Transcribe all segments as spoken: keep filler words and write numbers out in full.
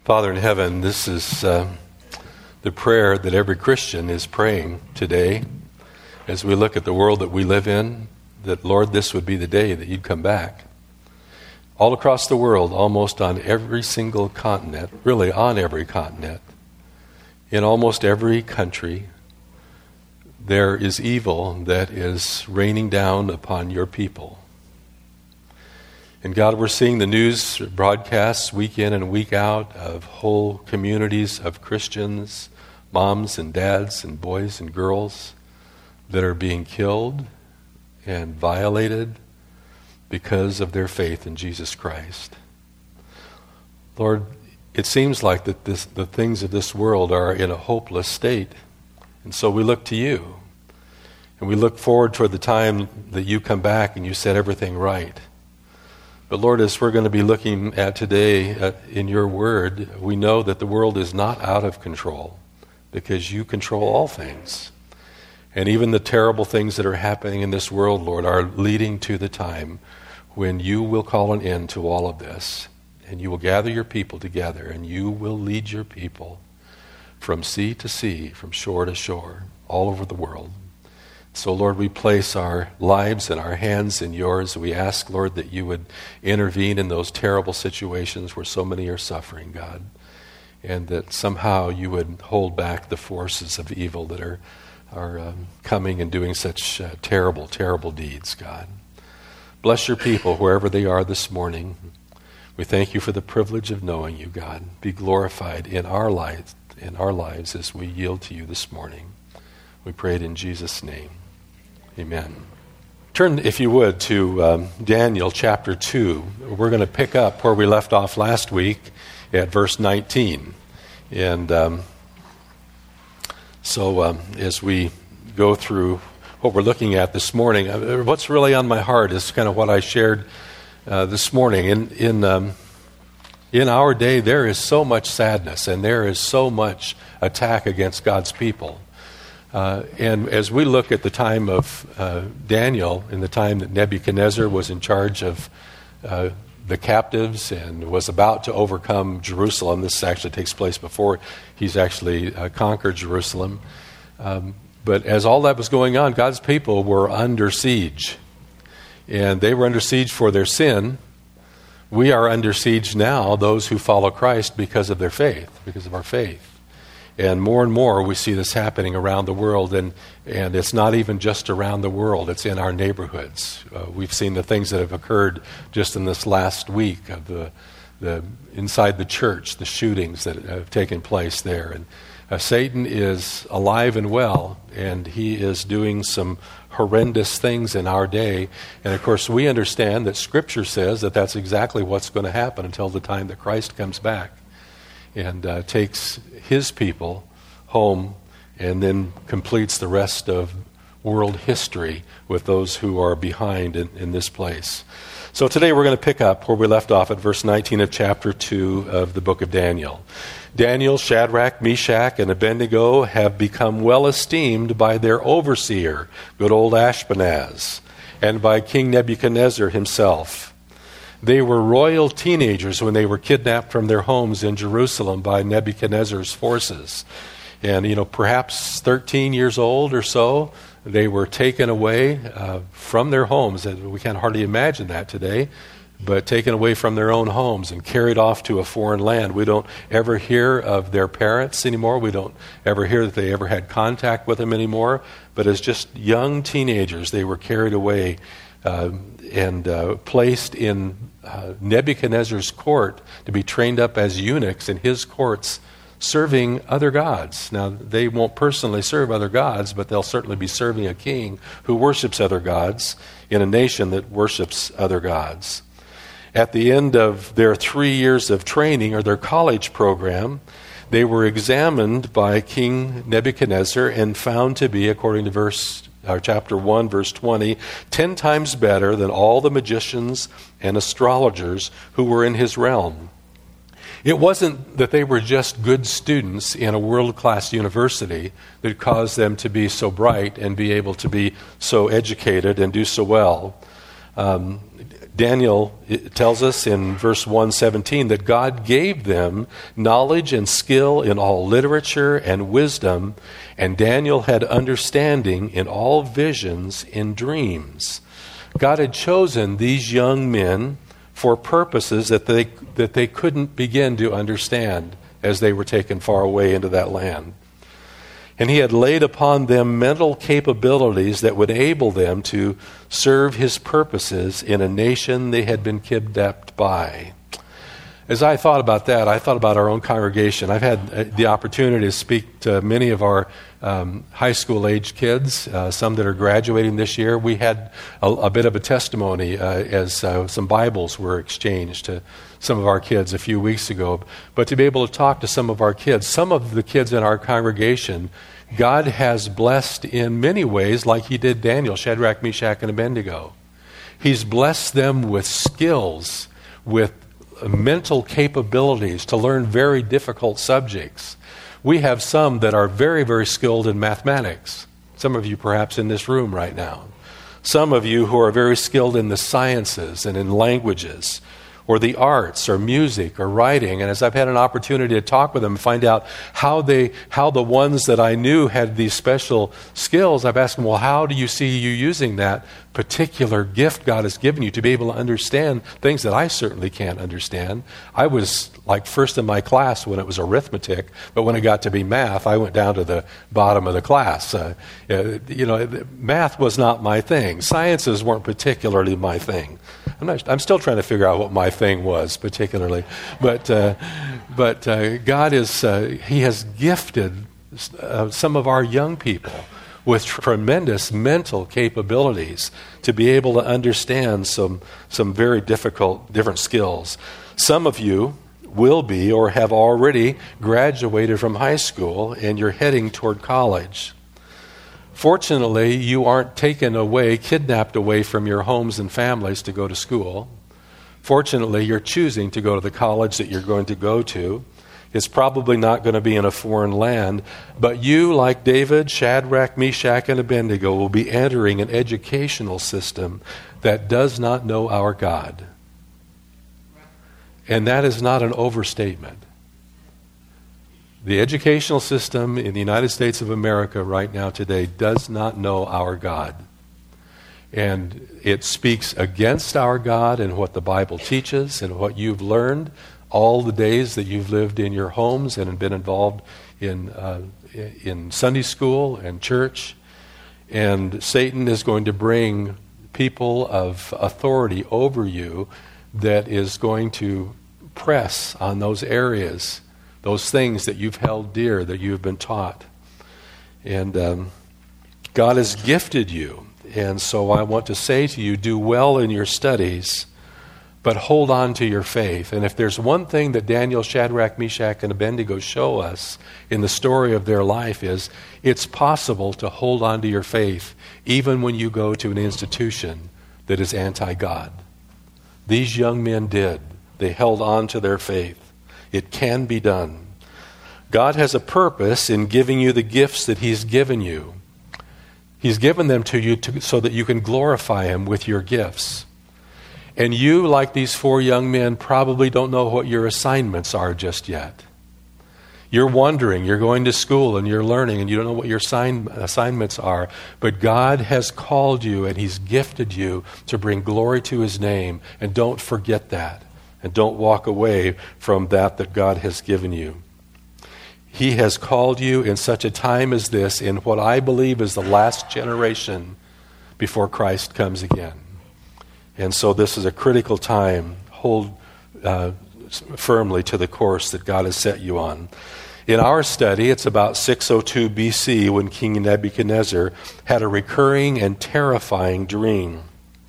Father in heaven, this is uh, the prayer that every Christian is praying today as we look at the world that we live in, that, Lord, this would be the day that you'd come back. All across the world, almost on every single continent, really on every continent, in almost every country, there is evil that is raining down upon your people. And God, we're seeing the news broadcasts week in and week out of whole communities of Christians, moms and dads and boys and girls that are being killed and violated because of their faith in Jesus Christ. Lord, it seems like that this, the things of this world are in a hopeless state. And so we look to you. And we look forward toward the time that you come back and you set everything right. But Lord, as we're going to be looking at today uh, in your word, we know that the world is not out of control because you control all things. And even the terrible things that are happening in this world, Lord, are leading to the time when you will call an end to all of this. And you will gather your people together and you will lead your people from sea to sea, from shore to shore, all over the world. So, Lord, we place our lives and our hands in yours. We ask, Lord, that you would intervene in those terrible situations where so many are suffering, God, and that somehow you would hold back the forces of evil that are, are um, coming and doing such uh, terrible, terrible deeds, God. Bless your people wherever they are this morning. We thank you for the privilege of knowing you, God. Be glorified in our lives, in our lives as we yield to you this morning. We pray it in Jesus' name. Amen. Turn, if you would, to um, Daniel chapter two. We're going to pick up where we left off last week at verse nineteen. And um, so um, as we go through what we're looking at this morning, uh, what's really on my heart is kind of what I shared uh, this morning. In, in, um, in our day, there is so much sadness and there is so much attack against God's people. Uh, and as we look at the time of uh, Daniel, in the time that Nebuchadnezzar was in charge of uh, the captives and was about to overcome Jerusalem, this actually takes place before he's actually uh, conquered Jerusalem. Um, but as all that was going on, God's people were under siege. And they were under siege for their sin. We are under siege now, those who follow Christ, because of their faith, because of our faith. And more and more we see this happening around the world, and, and it's not even just around the world, it's in our neighborhoods. Uh, we've seen the things that have occurred just in this last week of the, the inside the church, the shootings that have taken place there. And uh, Satan is alive and well, and he is doing some horrendous things in our day. And of course we understand that Scripture says that that's exactly what's going to happen until the time that Christ comes back and uh, takes his people home and then completes the rest of world history with those who are behind in, in this place. So today we're going to pick up where we left off at verse nineteen of chapter two of the book of Daniel. Daniel, Shadrach, Meshach, and Abednego have become well esteemed by their overseer, good old Ashpenaz, and by King Nebuchadnezzar himself. They were royal teenagers when they were kidnapped from their homes in Jerusalem by Nebuchadnezzar's forces. And, you know, perhaps thirteen years old or so, they were taken away uh, from their homes. And we can't hardly imagine that today, but taken away from their own homes and carried off to a foreign land. We don't ever hear of their parents anymore. We don't ever hear that they ever had contact with them anymore. But as just young teenagers, they were carried away Uh, and uh, placed in uh, Nebuchadnezzar's court to be trained up as eunuchs in his courts, serving other gods. Now, they won't personally serve other gods, but they'll certainly be serving a king who worships other gods in a nation that worships other gods. At the end of their three years of training, or their college program, they were examined by King Nebuchadnezzar and found to be, according to verse Or chapter one, verse twenty, ten times better than all the magicians and astrologers who were in his realm. It wasn't that they were just good students in a world-class university that caused them to be so bright and be able to be so educated and do so well. Um, Daniel it tells us in verse one seventeen that God gave them knowledge and skill in all literature and wisdom, and Daniel had understanding in all visions and dreams. God had chosen these young men for purposes that they that they couldn't begin to understand as they were taken far away into that land. And he had laid upon them mental capabilities that would enable them to serve his purposes in a nation they had been kidnapped by. As I thought about that, I thought about our own congregation. I've had the opportunity to speak to many of our um, high school age kids, uh, some that are graduating this year. We had a, a bit of a testimony uh, as uh, some Bibles were exchanged to some of our kids a few weeks ago. But to be able to talk to some of our kids, some of the kids in our congregation, God has blessed in many ways, like he did Daniel, Shadrach, Meshach, and Abednego. He's blessed them with skills, with mental capabilities to learn very difficult subjects. We have some that are very, very skilled in mathematics. Some of you perhaps in this room right now. Some of you who are very skilled in the sciences and in languages, or the arts, or music, or writing. And as I've had an opportunity to talk with them and find out how they, how the ones that I knew had these special skills, I've asked them, well, how do you see you using that particular gift God has given you to be able to understand things that I certainly can't understand? I was like first in my class when it was arithmetic, but when it got to be math, I went down to the bottom of the class. Uh, you know, math was not my thing. Sciences weren't particularly my thing. I'm not, I'm still trying to figure out what my thing was particularly, but uh, but uh, God is uh, He has gifted uh, some of our young people with tremendous mental capabilities to be able to understand some some very difficult different skills. Some of you will be or have already graduated from high school and you're heading toward college. Fortunately, you aren't taken away, kidnapped away from your homes and families to go to school. Fortunately, you're choosing to go to the college that you're going to go to. It's probably not going to be in a foreign land, but you, like David, Shadrach, Meshach, and Abednego, will be entering an educational system that does not know our God. And that is not an overstatement. The educational system in the United States of America right now today does not know our God. And it speaks against our God and what the Bible teaches and what you've learned all the days that you've lived in your homes and been involved in uh, in Sunday school and church. And Satan is going to bring people of authority over you that is going to press on those areas, those things that you've held dear, that you've been taught. And um, God has gifted you. And so I want to say to you, do well in your studies, but hold on to your faith. And if there's one thing that Daniel, Shadrach, Meshach, and Abednego show us in the story of their life is it's possible to hold on to your faith even when you go to an institution that is anti-God. These young men did. They held on to their faith. It can be done. God has a purpose in giving you the gifts that He's given you. He's given them to you to, so that you can glorify Him with your gifts. And you, like these four young men, probably don't know what your assignments are just yet. You're wondering, you're going to school and you're learning and you don't know what your assign, assignments are. But God has called you and He's gifted you to bring glory to His name. And don't forget that. And don't walk away from that that God has given you. He has called you in such a time as this, in what I believe is the last generation before Christ comes again. And so this is a critical time. Hold uh, firmly to the course that God has set you on. In our study, it's about six oh two B C when King Nebuchadnezzar had a recurring and terrifying dream.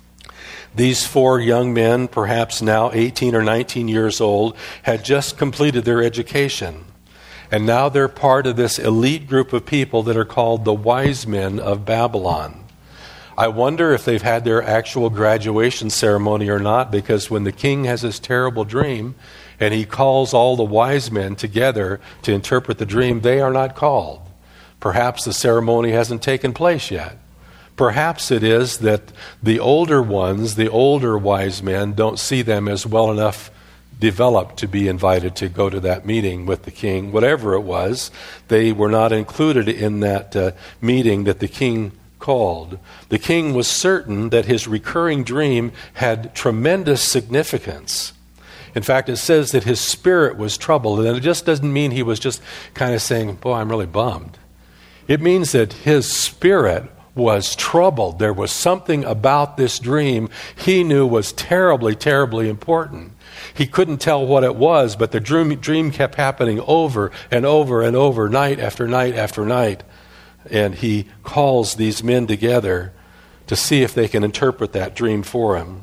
These four young men, perhaps now eighteen or nineteen years old, had just completed their education. And now they're part of this elite group of people that are called the wise men of Babylon. I wonder if they've had their actual graduation ceremony or not, because when the king has this terrible dream and he calls all the wise men together to interpret the dream, they are not called. Perhaps the ceremony hasn't taken place yet. Perhaps it is that the older ones, the older wise men, don't see them as well enough developed to be invited to go to that meeting with the king. Whatever it was, they were not included in that uh, meeting that the king called. The king was certain that his recurring dream had tremendous significance. In fact, it says that his spirit was troubled, and it just doesn't mean he was just kind of saying, boy, I'm really bummed. It means that his spirit was troubled. There was something about this dream he knew was terribly, terribly important. He couldn't tell what it was, but the dream, dream kept happening over and over and over, night after night after night. And he calls these men together to see if they can interpret that dream for him.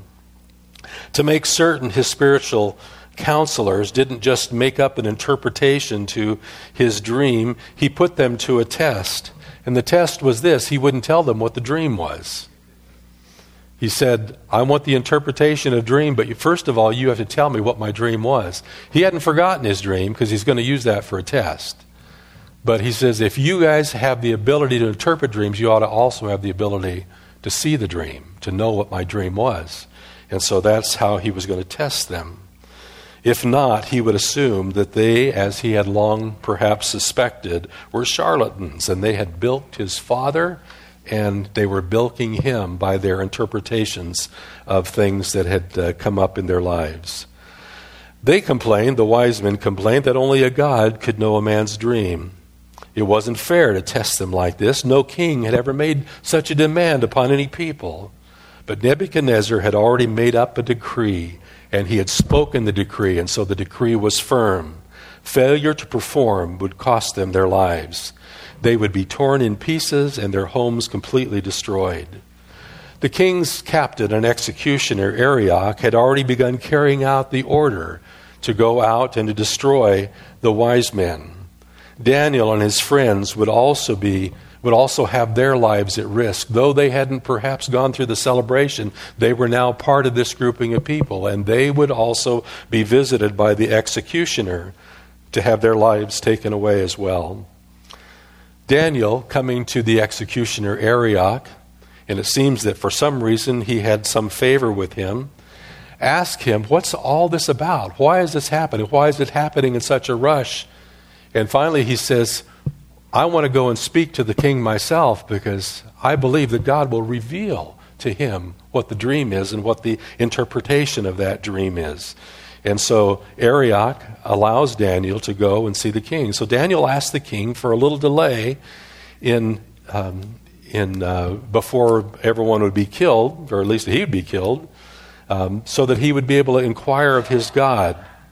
To make certain his spiritual counselors didn't just make up an interpretation to his dream, he put them to a test. And the test was this: he wouldn't tell them what the dream was. He said, I want the interpretation of dream, but you, first of all, you have to tell me what my dream was. He hadn't forgotten his dream because he's going to use that for a test. But he says, if you guys have the ability to interpret dreams, you ought to also have the ability to see the dream, to know what my dream was. And so that's how he was going to test them. If not, he would assume that they, as he had long perhaps suspected, were charlatans, and they had bilked his father, and they were bilking him by their interpretations of things that had uh, come up in their lives. They complained, the wise men complained, that only a God could know a man's dream. It wasn't fair to test them like this. No king had ever made such a demand upon any people. But Nebuchadnezzar had already made up a decree, and he had spoken the decree, and so the decree was firm. Failure to perform would cost them their lives. They would be torn in pieces and their homes completely destroyed. The king's captain and executioner, Arioch, had already begun carrying out the order to go out and to destroy the wise men. Daniel and his friends would also be would also have their lives at risk. Though they hadn't perhaps gone through the celebration, they were now part of this grouping of people, and they would also be visited by the executioner to have their lives taken away as well. Daniel, coming to the executioner Arioch, and it seems that for some reason he had some favor with him, asked him, what's all this about? Why is this happening? Why is it happening in such a rush? And finally he says, I want to go and speak to the king myself, because I believe that God will reveal to him what the dream is and what the interpretation of that dream is. And so Arioch allows Daniel to go and see the king. So Daniel asked the king for a little delay in um, in uh, before everyone would be killed, or at least he would be killed, um, so that he would be able to inquire of his God,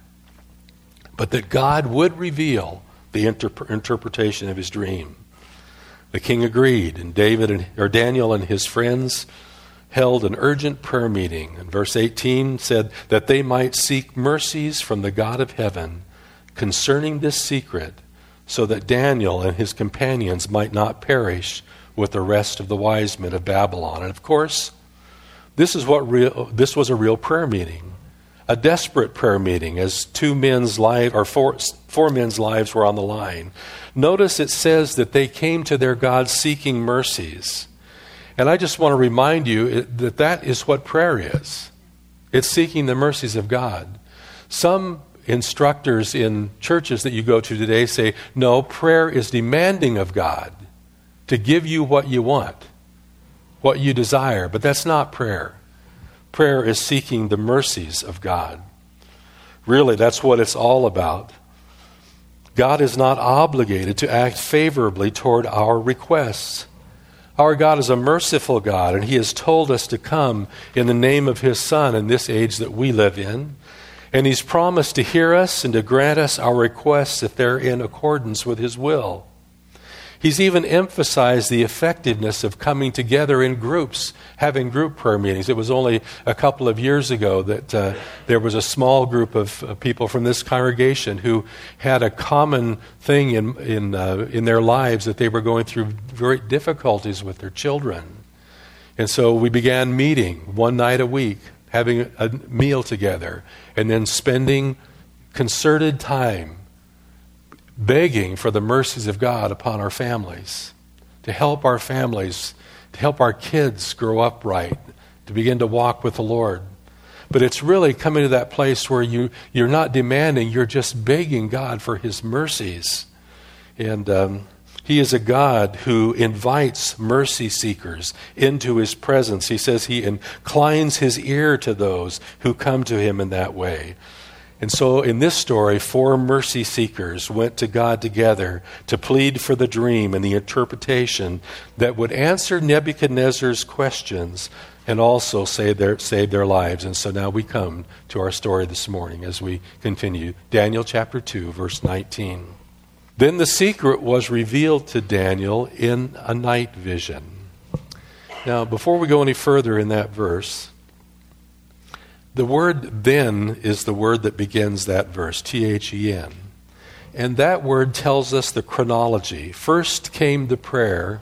but that God would reveal the inter- interpretation of his dream. The king agreed, and David and or Daniel and his friends held an urgent prayer meeting. And verse eighteen said that they might seek mercies from the God of heaven concerning this secret, so that Daniel and his companions might not perish with the rest of the wise men of Babylon. And of course, this is what real, this was a real prayer meeting. A desperate prayer meeting, as two men's lives, or four, four men's lives were on the line. Notice it says that they came to their God seeking mercies. And I just want to remind you that that is what prayer is. It's seeking the mercies of God. Some instructors in churches that you go to today say, no, prayer is demanding of God to give you what you want, what you desire. But that's not prayer. Prayer is seeking the mercies of God. Really, that's what it's all about. God is not obligated to act favorably toward our requests. Our God is a merciful God, and He has told us to come in the name of His Son in this age that we live in. And He's promised to hear us and to grant us our requests if they're in accordance with His will. He's even emphasized the effectiveness of coming together in groups, having group prayer meetings. It was only a couple of years ago that uh, there was a small group of uh, people from this congregation who had a common thing in in uh, in their lives, that they were going through great difficulties with their children. And so we began meeting one night a week, having a meal together, and then spending concerted time begging for the mercies of God upon our families, to help our families to help our kids grow up right, to begin to walk with the Lord. But it's really coming to that place where you, you're not demanding, you're just begging God for his mercies. And um, he is a God who invites mercy seekers into his presence. He says he inclines his ear to those who come to him in that way. And so in this story, four mercy seekers went to God together to plead for the dream and the interpretation that would answer Nebuchadnezzar's questions and also save their, save their lives. And so now we come to our story this morning as we continue. Daniel chapter two, verse nineteen. Then the secret was revealed to Daniel in a night vision. Now, before we go any further in that verse, the word then is the word that begins that verse, T H E N. And that word tells us the chronology. First came the prayer,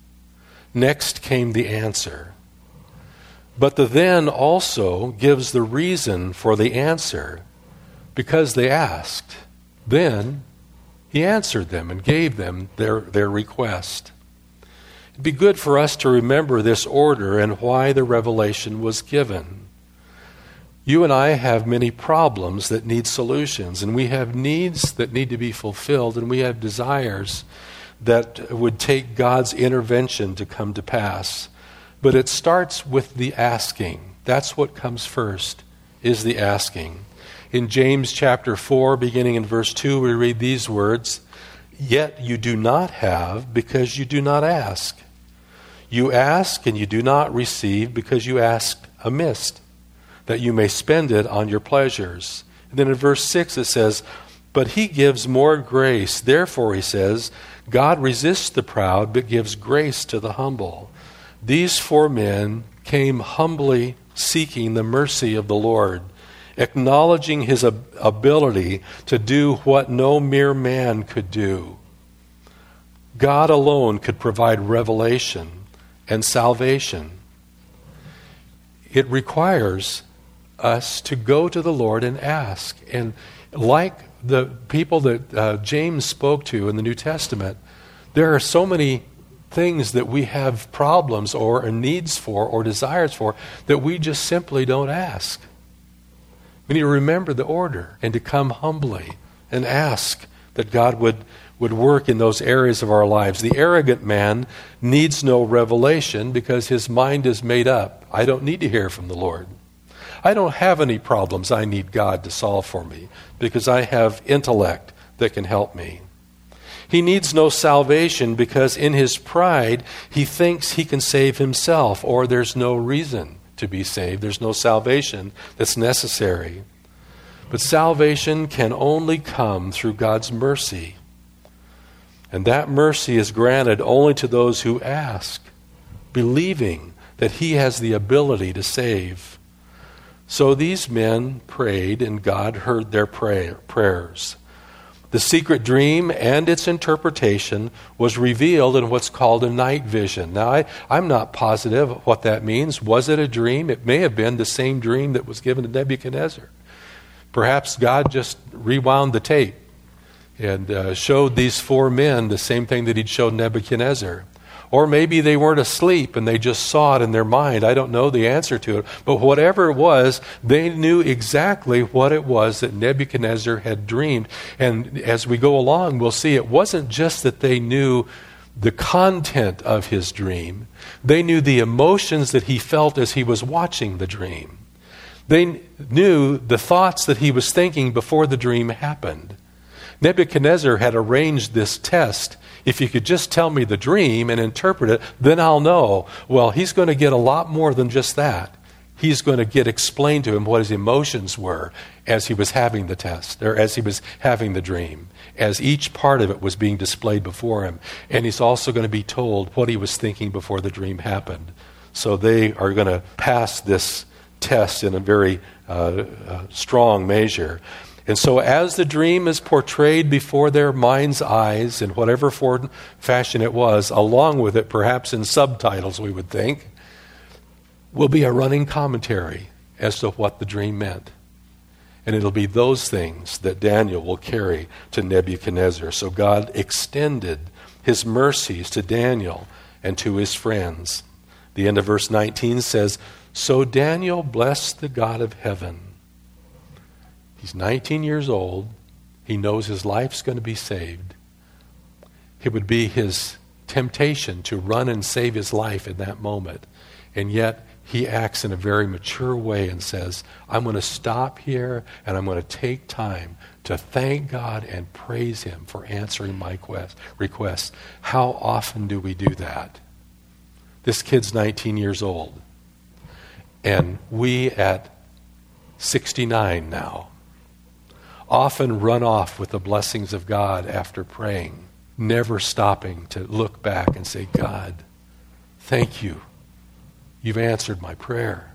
next came the answer. But the then also gives the reason for the answer, because they asked. Then he answered them and gave them their, their request. It'd be good for us to remember this order and why the revelation was given. You and I have many problems that need solutions, and we have needs that need to be fulfilled, and we have desires that would take God's intervention to come to pass. But it starts with the asking. That's what comes first, is the asking. In James chapter four, beginning in verse two, we read these words, "Yet you do not have because you do not ask. You ask and you do not receive because you ask amiss, that you may spend it on your pleasures." And then in verse six it says, "But he gives more grace. Therefore," he says, "God resists the proud, but gives grace to the humble." These four men came humbly seeking the mercy of the Lord, acknowledging his ab- ability to do what no mere man could do. God alone could provide revelation and salvation. It requires us to go to the Lord and ask. And like the people that uh, James spoke to in the New Testament, there are so many things that we have problems or needs for or desires for that we just simply don't ask. We need to remember the order and to come humbly and ask that God would, would work in those areas of our lives. The arrogant man needs no revelation because his mind is made up. I don't need to hear from the Lord. I don't have any problems I need God to solve for me because I have intellect that can help me. He needs no salvation because in his pride he thinks he can save himself, or there's no reason to be saved. There's no salvation that's necessary. But salvation can only come through God's mercy. And that mercy is granted only to those who ask, believing that he has the ability to save. So these men prayed, and God heard their pray- prayers. The secret dream and its interpretation was revealed in what's called a night vision. Now, I, I'm not positive what that means. Was it a dream? It may have been the same dream that was given to Nebuchadnezzar. Perhaps God just rewound the tape and uh, showed these four men the same thing that he'd showed Nebuchadnezzar. Or maybe they weren't asleep and they just saw it in their mind. I don't know the answer to it. But whatever it was, they knew exactly what it was that Nebuchadnezzar had dreamed. And as we go along, we'll see it wasn't just that they knew the content of his dream. They knew the emotions that he felt as he was watching the dream. They knew the thoughts that he was thinking before the dream happened. Nebuchadnezzar had arranged this test. If you could just tell me the dream and interpret it, then I'll know. Well, he's going to get a lot more than just that. He's going to get explained to him what his emotions were as he was having the test, or as he was having the dream, as each part of it was being displayed before him. And he's also going to be told what he was thinking before the dream happened. So they are going to pass this test in a very uh, uh, strong measure. And so as the dream is portrayed before their mind's eyes, in whatever form, fashion it was, along with it, perhaps in subtitles, we would think, will be a running commentary as to what the dream meant. And it'll be those things that Daniel will carry to Nebuchadnezzar. So God extended his mercies to Daniel and to his friends. The end of verse nineteen says, "So Daniel blessed the God of heaven." He's nineteen years old. He knows his life's going to be saved. It would be his temptation to run and save his life in that moment. And yet he acts in a very mature way and says, I'm going to stop here and I'm going to take time to thank God and praise him for answering my quest, requests. How often do we do that? This kid's nineteen years old. And we at sixty-nine now often run off with the blessings of God after praying, never stopping to look back and say, God, thank you. You've answered my prayer.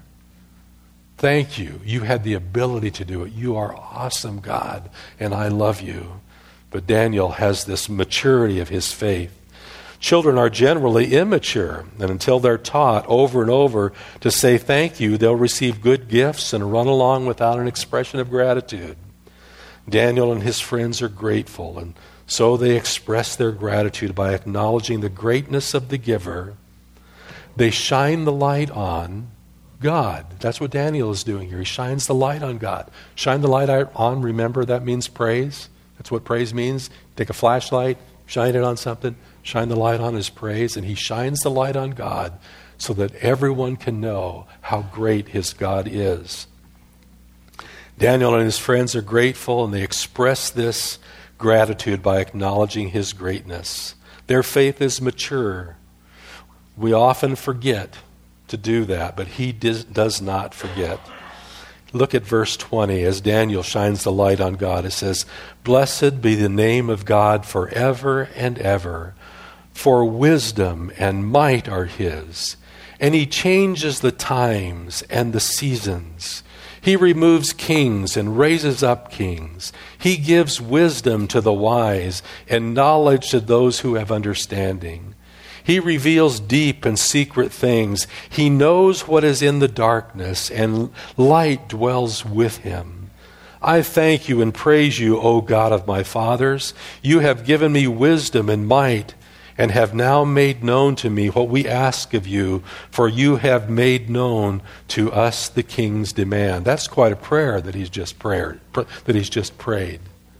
Thank you. You had the ability to do it. You are awesome, God, and I love you. But Daniel has this maturity of his faith. Children are generally immature, and until they're taught over and over to say thank you, they'll receive good gifts and run along without an expression of gratitude. Daniel and his friends are grateful, and so they express their gratitude by acknowledging the greatness of the giver. They shine the light on God. That's what Daniel is doing here. He shines the light on God. Shine the light on, remember, that means praise. That's what praise means. Take a flashlight, shine it on something, shine the light on his praise, and he shines the light on God so that everyone can know how great his God is. Daniel and his friends are grateful, and they express this gratitude by acknowledging his greatness. Their faith is mature. We often forget to do that, but he does, does not forget. Look at verse twenty. As Daniel shines the light on God, it says, "Blessed be the name of God forever and ever, for wisdom and might are his, and he changes the times and the seasons. He removes kings and raises up kings. He gives wisdom to the wise and knowledge to those who have understanding. He reveals deep and secret things. He knows what is in the darkness, and light dwells with him. I thank you and praise you, O God of my fathers. You have given me wisdom and might, and have now made known to me what we ask of you, for you have made known to us the king's demand." That's quite a prayer that he's just prayed. That he's just prayed.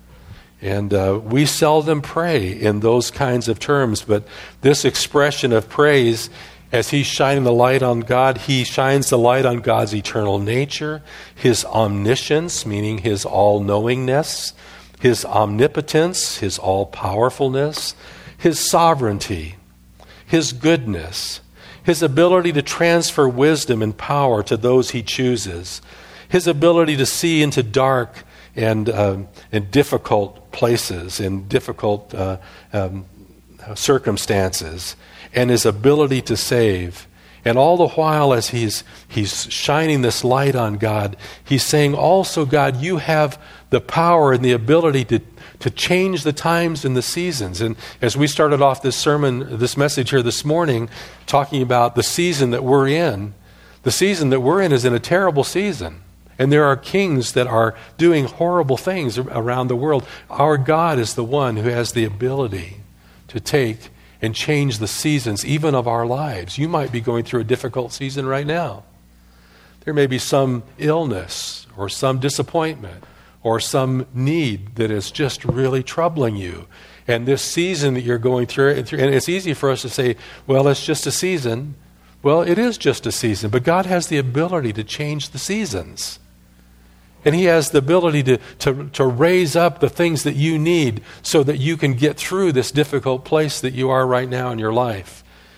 And uh, we seldom pray in those kinds of terms, but this expression of praise, as he's shining the light on God, he shines the light on God's eternal nature, his omniscience, meaning his all-knowingness, his omnipotence, his all-powerfulness, his sovereignty, his goodness, his ability to transfer wisdom and power to those he chooses, his ability to see into dark and, uh, and difficult places, in difficult uh, um, circumstances, and his ability to save. And all the while, as he's, he's shining this light on God, he's saying also, God, you have the power and the ability to to change the times and the seasons. And as we started off this sermon, this message here this morning, talking about the season that we're in, the season that we're in is in a terrible season. And there are kings that are doing horrible things around the world. Our God is the one who has the ability to take and change the seasons, even of our lives. You might be going through a difficult season right now. There may be some illness or some disappointment or some need that is just really troubling you. And this season that you're going through, and it's easy for us to say, well, it's just a season. Well, it is just a season, but God has the ability to change the seasons. And he has the ability to, to, to raise up the things that you need so that you can get through this difficult place that you are right now in your life.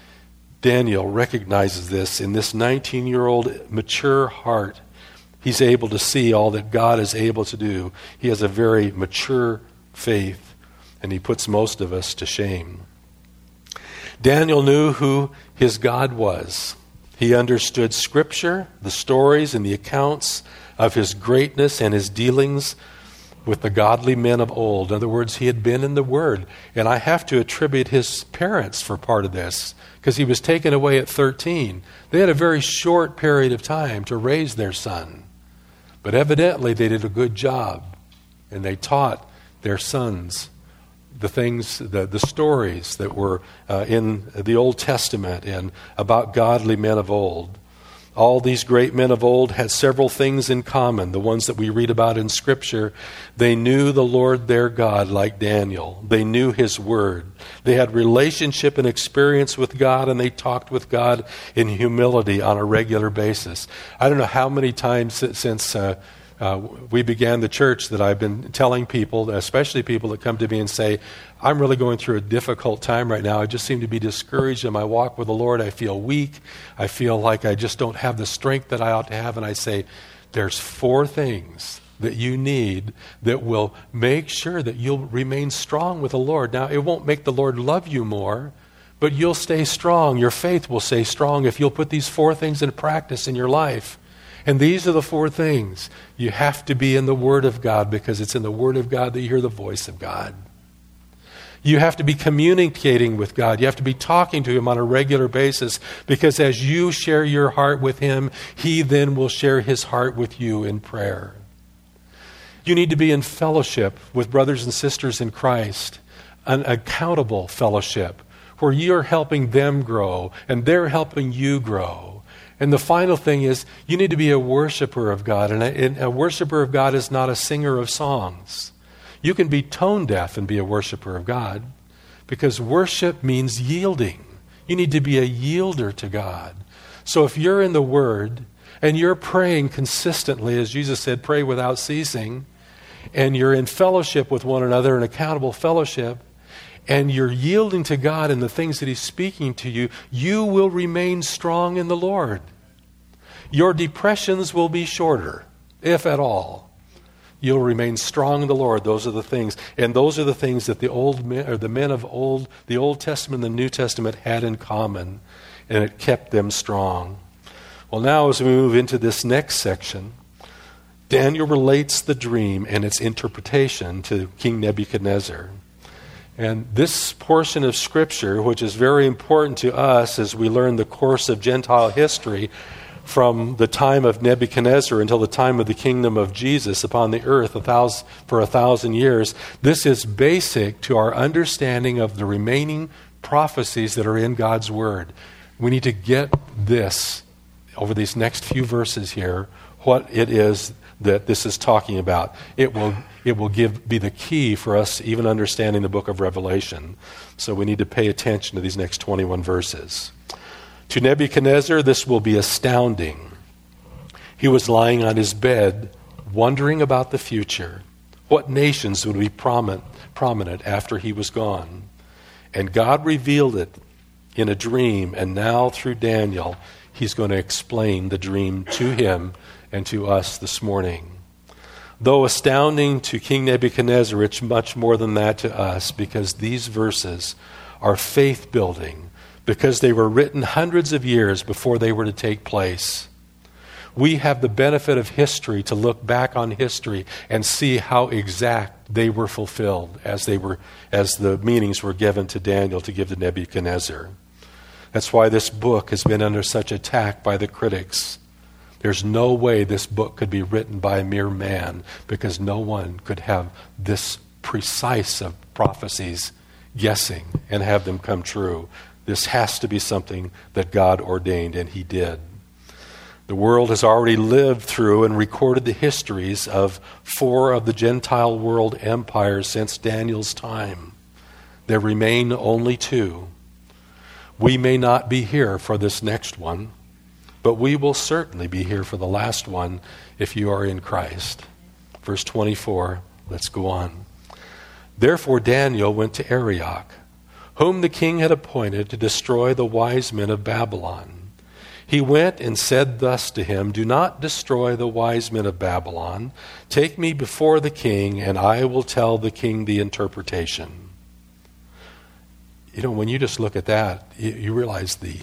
Daniel recognizes this in this nineteen-year-old mature heart. He's able to see all that God is able to do. He has a very mature faith, and he puts most of us to shame. Daniel knew who his God was. He understood Scripture, the stories and the accounts of his greatness and his dealings with the godly men of old. In other words, he had been in the Word. And I have to attribute his parents for part of this, because he was taken away at thirteen. They had a very short period of time to raise their son. But evidently they did a good job, and they taught their sons the things, the, the stories that were uh, in the Old Testament and about godly men of old. All these great men of old had several things in common. The ones that we read about in Scripture, they knew the Lord their God like Daniel. They knew His Word. They had relationship and experience with God, and they talked with God in humility on a regular basis. I don't know how many times since uh, uh, we began the church that I've been telling people, especially people that come to me and say, I'm really going through a difficult time right now. I just seem to be discouraged in my walk with the Lord. I feel weak. I feel like I just don't have the strength that I ought to have. And I say, there's four things that you need that will make sure that you'll remain strong with the Lord. Now, it won't make the Lord love you more, but you'll stay strong. Your faith will stay strong if you'll put these four things in practice in your life. And these are the four things. You have to be in the Word of God, because it's in the Word of God that you hear the voice of God. You have to be communicating with God. You have to be talking to Him on a regular basis, because as you share your heart with Him, He then will share His heart with you in prayer. You need to be in fellowship with brothers and sisters in Christ, an accountable fellowship where you're helping them grow and they're helping you grow. And the final thing is, you need to be a worshiper of God. And a, and a worshiper of God is not a singer of songs. You can be tone deaf and be a worshiper of God, because worship means yielding. You need to be a yielder to God. So if you're in the Word and you're praying consistently, as Jesus said, pray without ceasing, and you're in fellowship with one another, an accountable fellowship, and you're yielding to God in the things that He's speaking to you, you will remain strong in the Lord. Your depressions will be shorter, if at all. You'll remain strong in the Lord. Those are the things. And those are the things that the old men, or the men of old, the Old Testament and the New Testament had in common. And it kept them strong. Well, now as we move into this next section, Daniel relates the dream and its interpretation to King Nebuchadnezzar. And this portion of Scripture, which is very important to us as we learn the course of Gentile history from the time of Nebuchadnezzar until the time of the kingdom of Jesus upon the earth a thousand, for a thousand years, this is basic to our understanding of the remaining prophecies that are in God's Word. We need to get this over these next few verses here, what it is that this is talking about. It will it will give be the key for us even understanding the book of Revelation. So we need to pay attention to these next twenty-one verses. To Nebuchadnezzar, this will be astounding. He was lying on his bed, wondering about the future. What nations would be prominent, prominent after he was gone? And God revealed it in a dream, and now through Daniel, He's going to explain the dream to him and to us this morning. Though astounding to King Nebuchadnezzar, it's much more than that to us, because these verses are faith-building, because they were written hundreds of years before they were to take place. We have the benefit of history to look back on history and see how exact they were fulfilled as they were, as the meanings were given to Daniel to give to Nebuchadnezzar. That's why this book has been under such attack by the critics. There's no way this book could be written by a mere man, because no one could have this precise of prophecies guessing and have them come true. This has to be something that God ordained, and He did. The world has already lived through and recorded the histories of four of the Gentile world empires since Daniel's time. There remain only two. We may not be here for this next one, but we will certainly be here for the last one if you are in Christ. Verse twenty-four, let's go on. Therefore Daniel went to Arioch, whom the king had appointed to destroy the wise men of Babylon. He went and said thus to him, do not destroy the wise men of Babylon. Take me before the king, and I will tell the king the interpretation. You know, when you just look at that, you, you realize the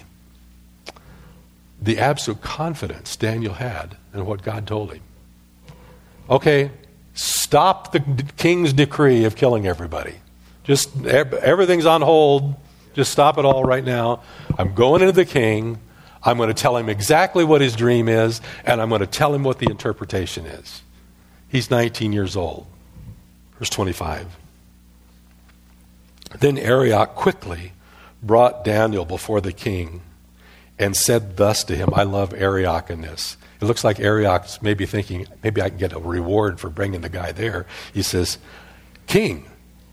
the absolute confidence Daniel had in what God told him. Okay, stop the king's decree of killing everybody. Just everything's on hold. Just stop it all right now. I'm going into the king. I'm going to tell him exactly what his dream is, and I'm going to tell him what the interpretation is. He's nineteen years old. Verse twenty-five. Then Arioch quickly brought Daniel before the king and said thus to him. I love Arioch in this. It looks like Arioch's maybe thinking, maybe I can get a reward for bringing the guy there. He says, King,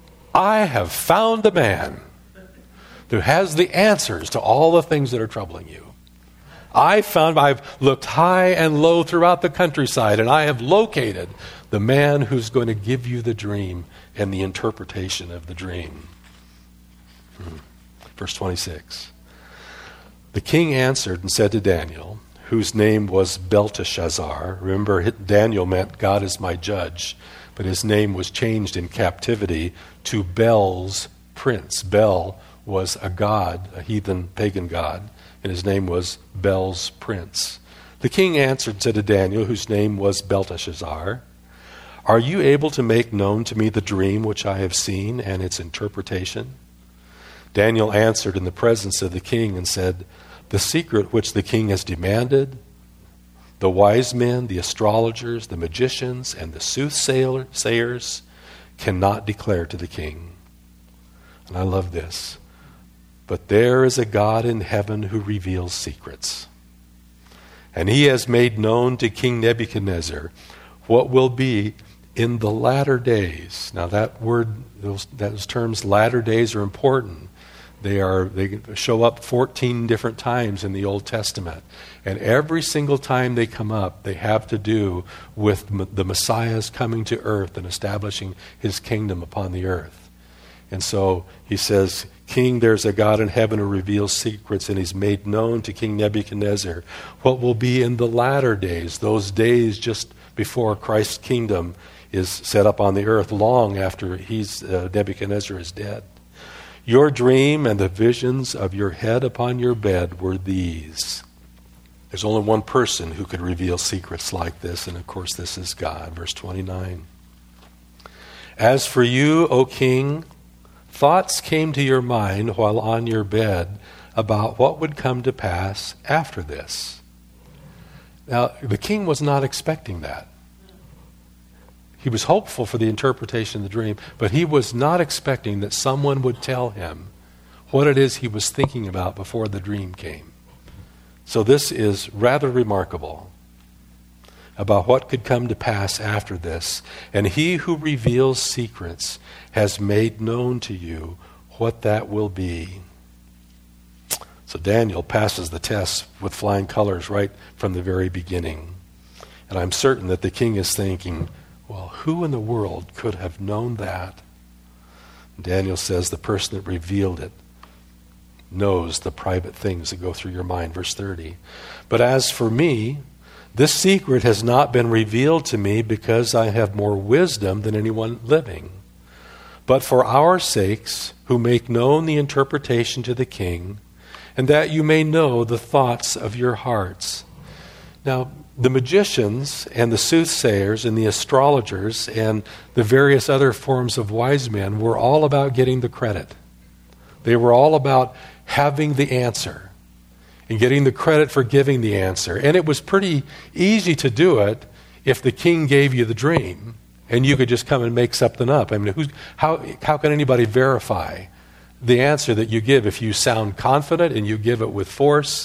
I have found a man who has the answers to all the things that are troubling you. I found, I've looked high and low throughout the countryside, and I have located the man who's going to give you the dream and the interpretation of the dream. Hmm. Verse twenty-six. The king answered and said to Daniel, whose name was Belteshazzar. Remember, Daniel meant God is my judge, but his name was changed in captivity to Bel's prince. Bel was a god, a heathen pagan god, and his name was Bel's prince. The king answered and said to Daniel, whose name was Belteshazzar, are you able to make known to me the dream which I have seen and its interpretation? Daniel answered in the presence of the king and said, the secret which the king has demanded, the wise men, the astrologers, the magicians, and the soothsayers cannot declare to the king. And I love this. But there is a God in heaven who reveals secrets. And he has made known to King Nebuchadnezzar what will be in the latter days. Now that word, those, those terms, latter days, are important. They are they show up fourteen different times in the Old Testament. And every single time they come up, they have to do with the Messiah's coming to earth and establishing his kingdom upon the earth. And so he says, King, there's a God in heaven who reveals secrets, and he's made known to King Nebuchadnezzar what will be in the latter days, those days just before Christ's kingdom is set up on the earth, long after he's uh, Nebuchadnezzar is dead. Your dream and the visions of your head upon your bed were these. There's only one person who could reveal secrets like this, and of course this is God. Verse twenty-nine. As for you, O king, thoughts came to your mind while on your bed about what would come to pass after this. Now, the king was not expecting that. He was hopeful for the interpretation of the dream, but he was not expecting that someone would tell him what it is he was thinking about before the dream came. So this is rather remarkable about what could come to pass after this. And he who reveals secrets has made known to you what that will be. So Daniel passes the test with flying colors right from the very beginning. And I'm certain that the king is thinking, well, who in the world could have known that? Daniel says the person that revealed it knows the private things that go through your mind. Verse thirty. But as for me, this secret has not been revealed to me because I have more wisdom than anyone living. But for our sakes, who make known the interpretation to the king, and that you may know the thoughts of your hearts. Now, the magicians and the soothsayers and the astrologers and the various other forms of wise men were all about getting the credit. They were all about having the answer and getting the credit for giving the answer. And it was pretty easy to do it if the king gave you the dream and you could just come and make something up. I mean, who's, how, how can anybody verify the answer that you give if you sound confident and you give it with force?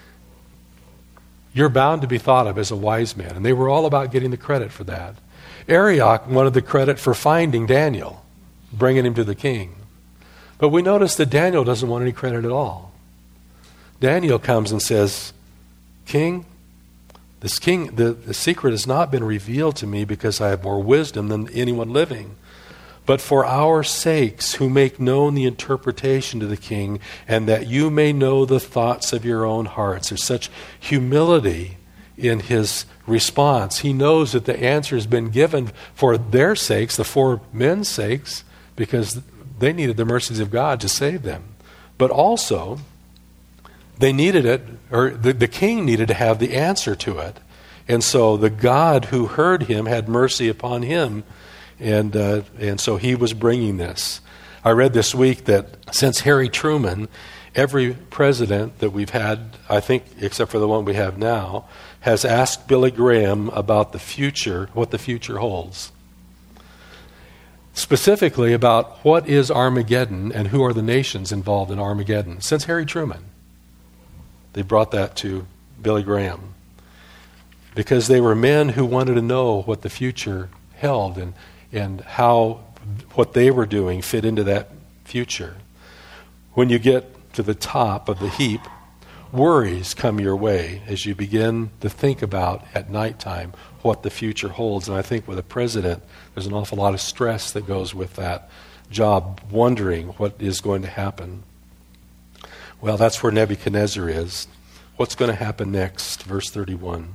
You're bound to be thought of as a wise man. And they were all about getting the credit for that. Arioch wanted the credit for finding Daniel, bringing him to the king. But we notice that Daniel doesn't want any credit at all. Daniel comes and says, King, this king, the, the secret has not been revealed to me because I have more wisdom than anyone living. But for our sakes, who make known the interpretation to the king, and that you may know the thoughts of your own hearts. There's such humility in his response. He knows that the answer has been given for their sakes, the four men's sakes, because they needed the mercies of God to save them. But also, they needed it, or the, the king needed to have the answer to it. And so the God who heard him had mercy upon him. And uh, and so he was bringing this. I read this week that since Harry Truman, every president that we've had, I think except for the one we have now, has asked Billy Graham about the future, what the future holds. specifically about what is Armageddon and who are the nations involved in Armageddon. Since Harry Truman, they brought that to Billy Graham because they were men who wanted to know what the future held and, and how what they were doing fit into that future. When you get to the top of the heap, worries come your way as you begin to think about at nighttime what the future holds. And I think with a president, there's an awful lot of stress that goes with that job, wondering what is going to happen. Well, that's where Nebuchadnezzar is. What's going to happen next? Verse thirty-one.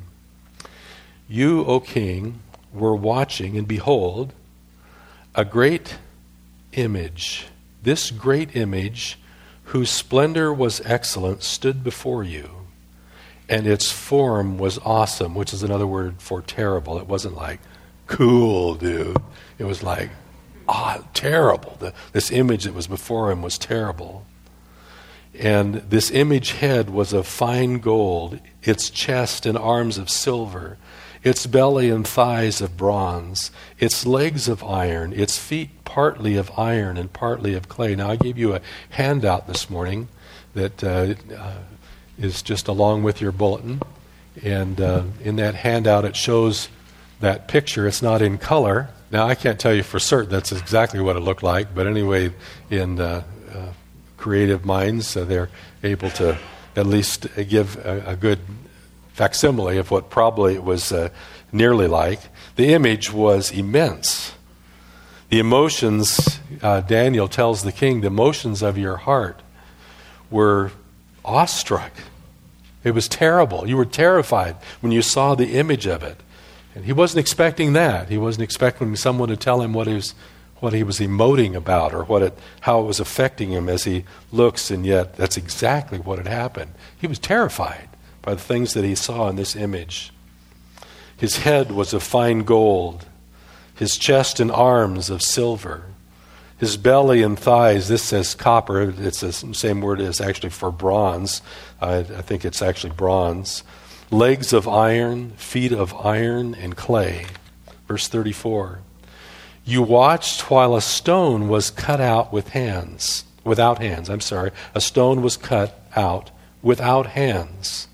You, O king, were watching, and behold, a great image. This great image, whose splendor was excellent, stood before you, and its form was awesome, which is another word for terrible. It wasn't like, cool, dude. It was like, ah, terrible. The, this image that was before him was terrible. And this image head was of fine gold, its chest and arms of silver, its belly and thighs of bronze, its legs of iron, its feet partly of iron and partly of clay. Now, I gave you a handout this morning that uh, uh, is just along with your bulletin. And uh, in that handout, it shows that picture. It's not in color. Now, I can't tell you for certain that's exactly what it looked like, but anyway, in uh, uh, creative minds, uh, they're able to at least give a, a good facsimile of what probably it was uh, nearly like. The image was immense. The emotions, uh, Daniel tells the king, the emotions of your heart were awestruck. It was terrible. You were terrified when you saw the image of it. And he wasn't expecting that. He wasn't expecting someone to tell him what he was, what he was emoting about or what it, how it was affecting him as he looks, and yet that's exactly what had happened. He was terrified by the things that he saw in this image. His head was of fine gold, his chest and arms of silver, his belly and thighs, this says copper, it's the same word as actually for bronze. I, I think it's actually bronze. Legs of iron, feet of iron and clay. Verse thirty-four. You watched while a stone was cut out with hands, without hands, I'm sorry. A stone was cut out without hands.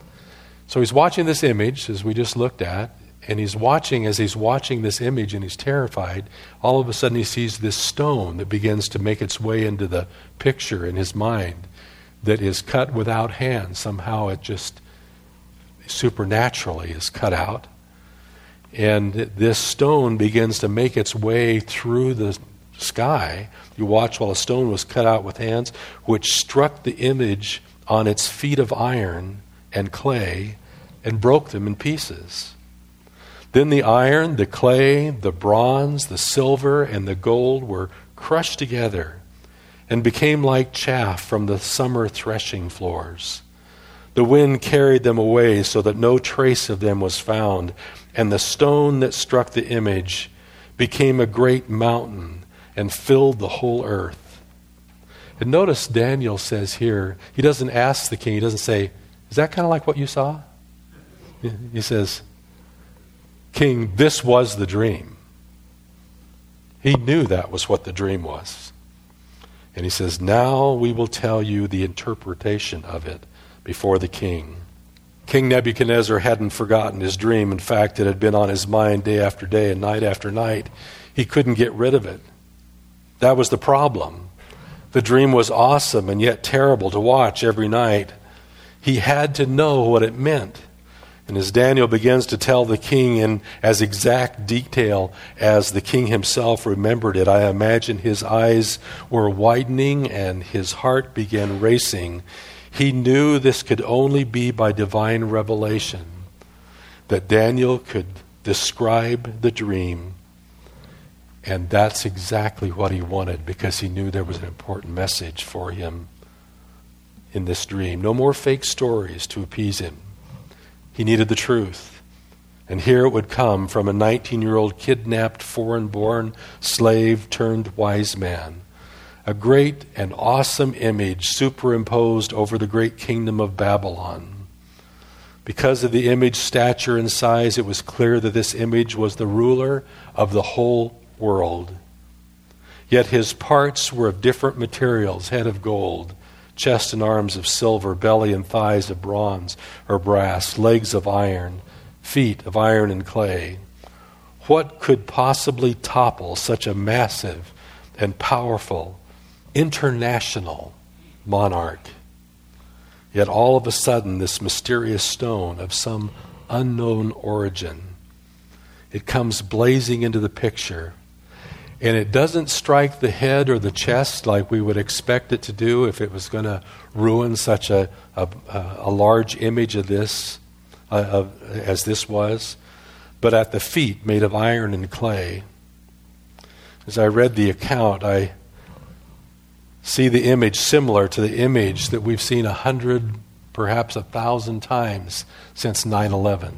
So he's watching this image, as we just looked at, and he's watching, as he's watching this image and he's terrified, all of a sudden he sees this stone that begins to make its way into the picture in his mind that is cut without hands. Somehow it just supernaturally is cut out. And this stone begins to make its way through the sky. You watch while a stone was cut out with hands, which struck the image on its feet of iron and clay and broke them in pieces. Then the iron, the clay, the bronze, the silver, and the gold were crushed together and became like chaff from the summer threshing floors. The wind carried them away so that no trace of them was found, and the stone that struck the image became a great mountain and filled the whole earth. And notice Daniel says here, he doesn't ask the king, he doesn't say, is that kind of like what you saw? He says, King, this was the dream. He knew that was what the dream was. And he says, now we will tell you the interpretation of it before the king. King Nebuchadnezzar hadn't forgotten his dream. In fact, it had been on his mind day after day and night after night. He couldn't get rid of it. That was the problem. The dream was awesome and yet terrible to watch every night. He had to know what it meant. And as Daniel begins to tell the king in as exact detail as the king himself remembered it, I imagine his eyes were widening and his heart began racing. He knew this could only be by divine revelation, that Daniel could describe the dream. And that's exactly what he wanted, because he knew there was an important message for him in this dream. No more fake stories to appease him. He needed the truth. And here it would come from a nineteen-year-old kidnapped, foreign-born slave turned wise man. A great and awesome image superimposed over the great kingdom of Babylon. Because of the image's stature and size, it was clear that this image was the ruler of the whole world. Yet his parts were of different materials, head of gold, chest and arms of silver, belly and thighs of bronze or brass, legs of iron, feet of iron and clay. What could possibly topple such a massive and powerful international monarch? Yet all of a sudden, this mysterious stone of some unknown origin, it comes blazing into the picture. And it doesn't strike the head or the chest like we would expect it to do if it was going to ruin such a, a, a large image of this, uh, of, as this was, but at the feet made of iron and clay. As I read the account, I see the image similar to the image that we've seen a hundred, perhaps a thousand times since nine eleven.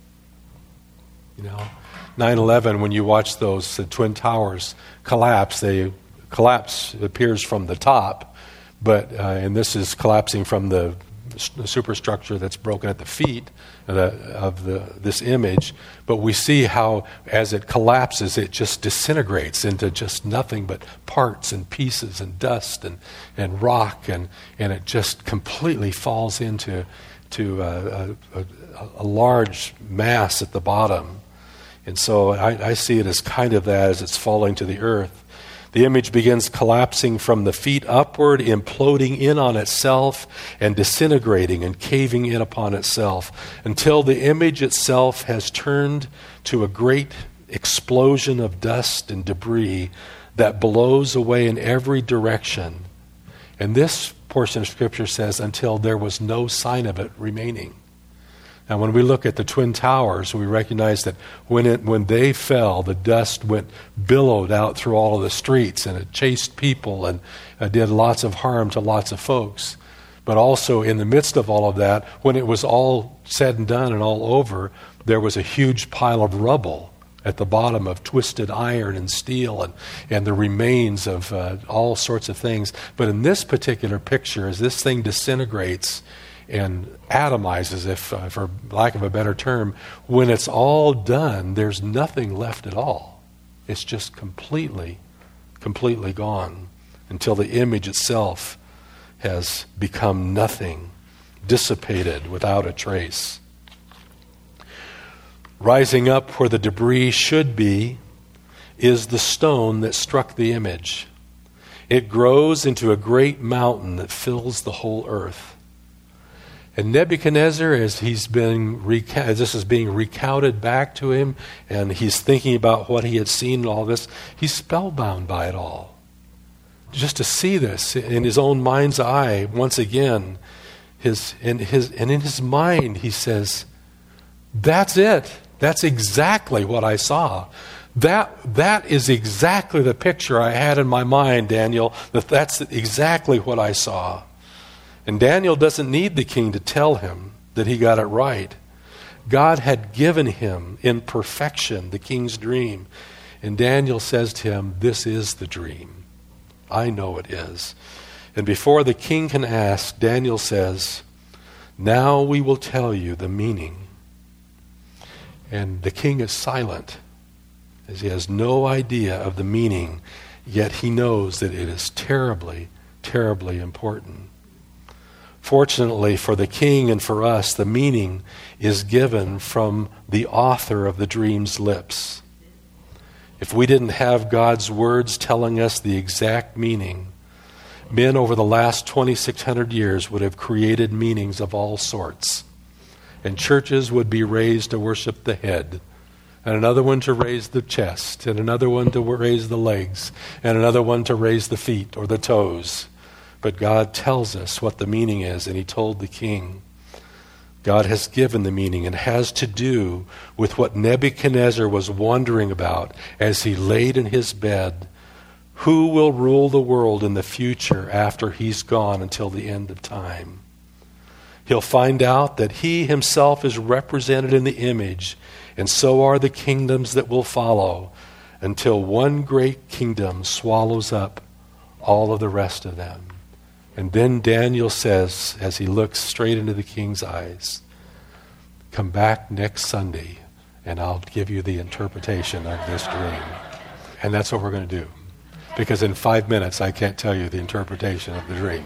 You know, nine eleven, when you watch those the Twin Towers collapse, they collapse appears from the top, but uh, and this is collapsing from the, the superstructure that's broken at the feet of, the, of the, this image. But we see how, as it collapses, it just disintegrates into just nothing but parts and pieces and dust and, and rock, and, and it just completely falls into to a, a, a large mass at the bottom. And so I, I see it as kind of that as it's falling to the earth. The image begins collapsing from the feet upward, imploding in on itself and disintegrating and caving in upon itself until the image itself has turned to a great explosion of dust and debris that blows away in every direction. And this portion of Scripture says, until there was no sign of it remaining. Now, when we look at the Twin Towers, we recognize that when it when they fell, the dust went billowed out through all of the streets, and it chased people and uh, did lots of harm to lots of folks. But also, in the midst of all of that, when it was all said and done and all over, there was a huge pile of rubble at the bottom of twisted iron and steel and, and the remains of uh, all sorts of things. But in this particular picture, as this thing disintegrates and atomizes, if uh, for lack of a better term, when it's all done, there's nothing left at all. It's just completely, completely gone until the image itself has become nothing, dissipated without a trace. Rising up where the debris should be is the stone that struck the image. It grows into a great mountain that fills the whole earth. And Nebuchadnezzar, as he's been reca- as this is being recounted back to him, and he's thinking about what he had seen and all this, he's spellbound by it all. Just to see this in his own mind's eye once again, his in his and in his mind he says, "That's it. That's exactly what I saw. That that is exactly the picture I had in my mind, Daniel. That that's exactly what I saw." And Daniel doesn't need the king to tell him that he got it right. God had given him in perfection the king's dream. And Daniel says to him, "This is the dream. I know it is." And before the king can ask, Daniel says, "Now we will tell you the meaning." And the king is silent, as he has no idea of the meaning, yet he knows that it is terribly, terribly important. Fortunately for the king and for us, the meaning is given from the author of the dream's lips. If we didn't have God's words telling us the exact meaning, men over the last twenty-six hundred years would have created meanings of all sorts. And churches would be raised to worship the head, and another one to raise the chest, and another one to raise the legs, and another one to raise the feet or the toes. But God tells us what the meaning is, and he told the king. God has given the meaning, and has to do with what Nebuchadnezzar was wondering about as he laid in his bed. Who will rule the world in the future after he's gone until the end of time? He'll find out that he himself is represented in the image, and so are the kingdoms that will follow, until one great kingdom swallows up all of the rest of them. And then Daniel says, as he looks straight into the king's eyes, "Come back next Sunday and I'll give you the interpretation of this dream." And that's what we're going to do. because in five minutes I can't tell you the interpretation of the dream.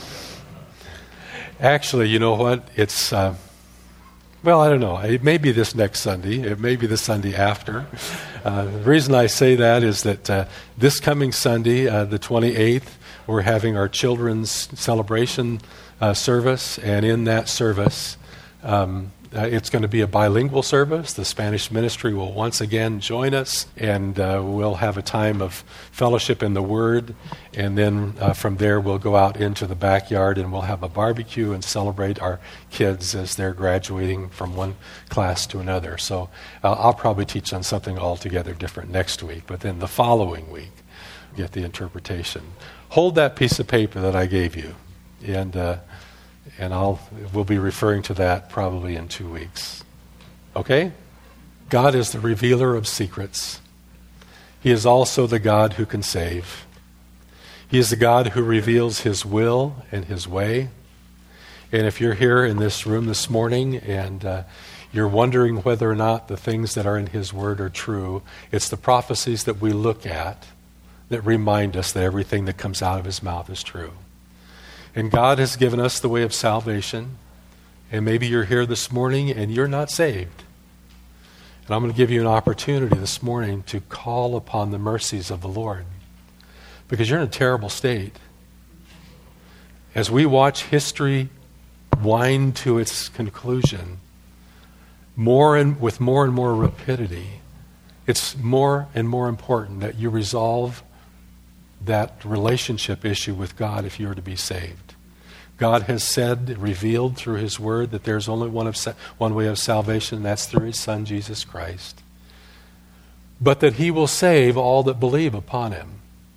Actually, you know what? It's, uh, well, I don't know. It may be this next Sunday. It may be the Sunday after. Uh, the reason I say that is that uh, this coming Sunday, uh, the twenty-eighth, we're having our children's celebration uh, service, and in that service, um, uh, it's going to be a bilingual service. The Spanish ministry will once again join us, and uh, we'll have a time of fellowship in the Word, and then uh, from there we'll go out into the backyard and we'll have a barbecue and celebrate our kids as they're graduating from one class to another. So uh, I'll probably teach on something altogether different next week, but then the following week, get the interpretation. Hold that piece of paper that I gave you, and uh, and I'll we'll be referring to that probably in two weeks. Okay? God is the revealer of secrets. He is also the God who can save. He is the God who reveals His will and His way. And if you're here in this room this morning and uh, you're wondering whether or not the things that are in His Word are true, it's the prophecies that we look at that remind us that everything that comes out of His mouth is true. And God has given us the way of salvation. And maybe you're here this morning and you're not saved. And I'm going to give you an opportunity this morning to call upon the mercies of the Lord, because you're in a terrible state. As we watch history wind to its conclusion, more and with more and more rapidity, it's more and more important that you resolve that relationship issue with God if you are to be saved. God has said, revealed through His Word, that there's only one of one way of salvation, and that's through His Son, Jesus Christ. But that He will save all that believe upon Him.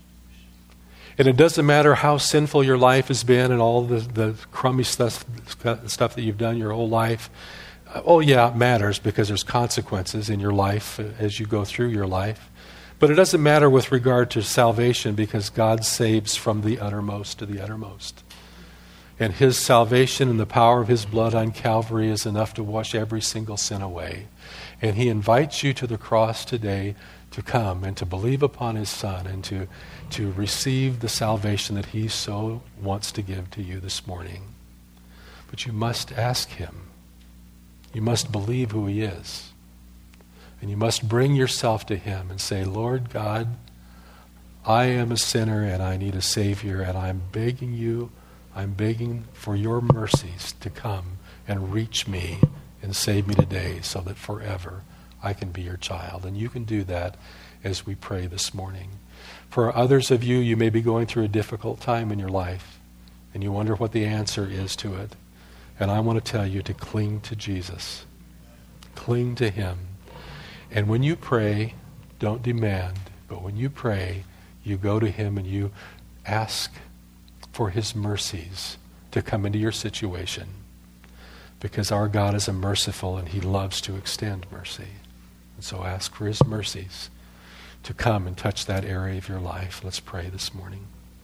And it doesn't matter how sinful your life has been and all the, the crummy stuff, stuff that you've done your whole life. Oh yeah, it matters because there's consequences in your life as you go through your life. But it doesn't matter with regard to salvation, because God saves from the uttermost to the uttermost. And His salvation and the power of His blood on Calvary is enough to wash every single sin away. And He invites you to the cross today to come and to believe upon His Son and to, to receive the salvation that He so wants to give to you this morning. But you must ask Him. You must believe who He is. And you must bring yourself to Him and say, Lord God, I am a sinner and I need a Savior, and I'm begging you, I'm begging for your mercies to come and reach me and save me today so that forever I can be your child. And you can do that as we pray this morning. For others of you, you may be going through a difficult time in your life and you wonder what the answer is to it. And I want to tell you to cling to Jesus. Cling to Him. And when you pray, don't demand, but when you pray, you go to Him and you ask for His mercies to come into your situation, because our God is a merciful and He loves to extend mercy. And so ask for His mercies to come and touch that area of your life. Let's pray this morning.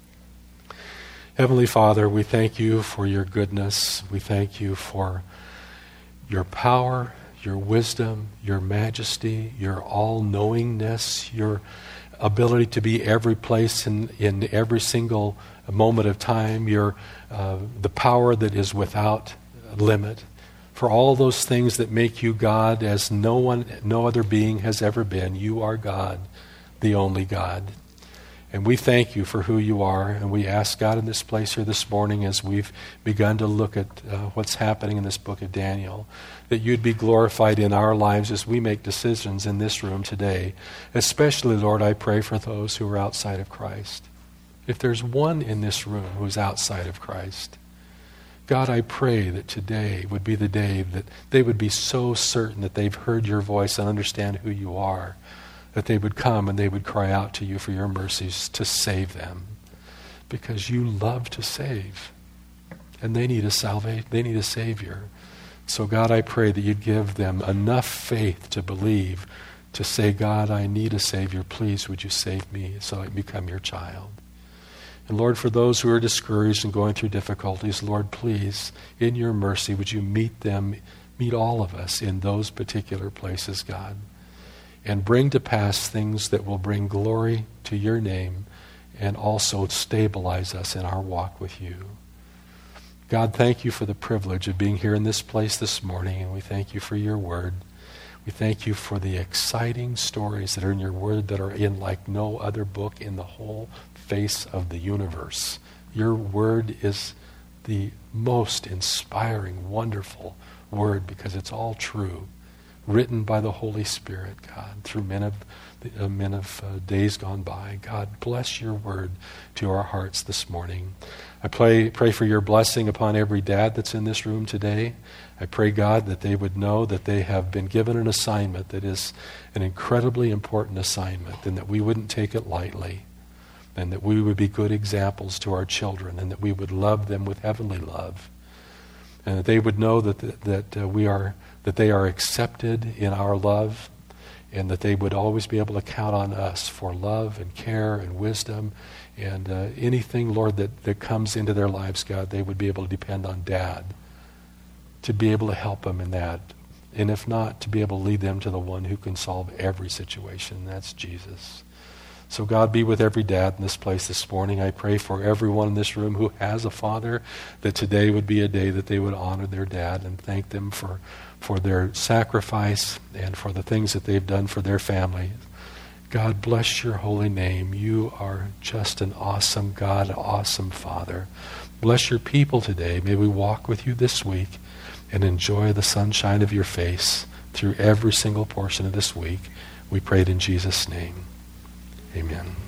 Heavenly Father, we thank you for your goodness. We thank you for your power, your wisdom, your majesty, your all-knowingness, your ability to be every place in, in every single moment of time, your uh, the power that is without limit, for all those things that make you God as no one, no other being has ever been. You are God, the only God. And we thank you for who you are, and we ask God in this place here this morning, as we've begun to look at uh, what's happening in this book of Daniel, that you'd be glorified in our lives as we make decisions in this room today. Especially, Lord, I pray for those who are outside of Christ. If there's one in this room who's outside of Christ, God, I pray that today would be the day that they would be so certain that they've heard your voice and understand who you are, that they would come and they would cry out to you for your mercies to save them, because you love to save, and they need a salvation. They need a Savior. So God, I pray that you'd give them enough faith to believe, to say, God, I need a Savior. Please, would you save me so I become your child? And Lord, for those who are discouraged and going through difficulties, Lord, please, in your mercy, would you meet them, meet all of us in those particular places, God, and bring to pass things that will bring glory to your name and also stabilize us in our walk with you. God, thank you for the privilege of being here in this place this morning, and we thank you for your word. We thank you for the exciting stories that are in your word that are in like no other book in the whole face of the universe. Your word is the most inspiring, wonderful word because it's all true, written by the Holy Spirit, God, through men of uh, men of uh, days gone by. God, bless your word to our hearts this morning. I pray, pray for your blessing upon every dad that's in this room today. I pray, God, that they would know that they have been given an assignment that is an incredibly important assignment, and that we wouldn't take it lightly, and that we would be good examples to our children, and that we would love them with heavenly love, and that they would know that that uh, we are that they are accepted in our love, and that they would always be able to count on us for love and care and wisdom, and uh, anything, Lord, that, that comes into their lives, God, they would be able to depend on Dad to be able to help them in that. And if not, to be able to lead them to the one who can solve every situation. That's Jesus. So God, be with every dad in this place this morning. I pray for everyone in this room who has a father, that today would be a day that they would honor their dad and thank them for, for their sacrifice and for the things that they've done for their family. God, bless your holy name. You are just an awesome God, an awesome Father. Bless your people today. May we walk with you this week and enjoy the sunshine of your face through every single portion of this week. We pray it in Jesus' name. Amen.